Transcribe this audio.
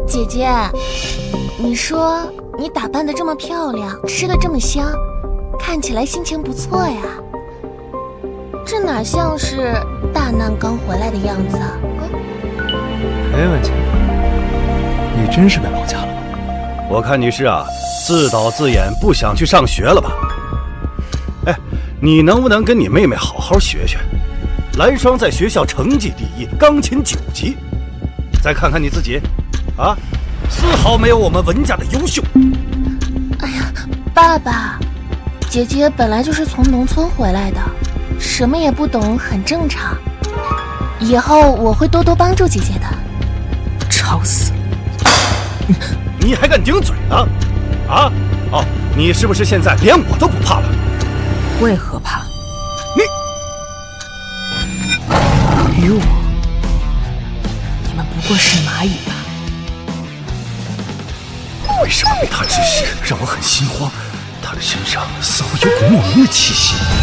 姐姐，你说你打扮得这么漂亮，吃得这么香，看起来心情不错呀。这哪像是大难刚回来的样子啊？ 没问题，你真是被绑架了吧？ 我看你是自导自演，不想去上学了吧？哎，你能不能跟你妹妹好好学学？蓝霜在学校成绩第一，钢琴9级。再看看你自己，丝毫没有我们文家的优秀。 哎呀，爸爸，姐姐本来就是从农村回来的，什么也不懂，很正常。以后我会多多帮助姐姐的。 吵死了！ 你还敢顶嘴呢？你是不是现在连我都不怕了？ 为何怕？ 你与我，你们不过是蚂蚁吧？ 为什么被他指使，让我很心慌？他的身上似乎有股莫名的气息。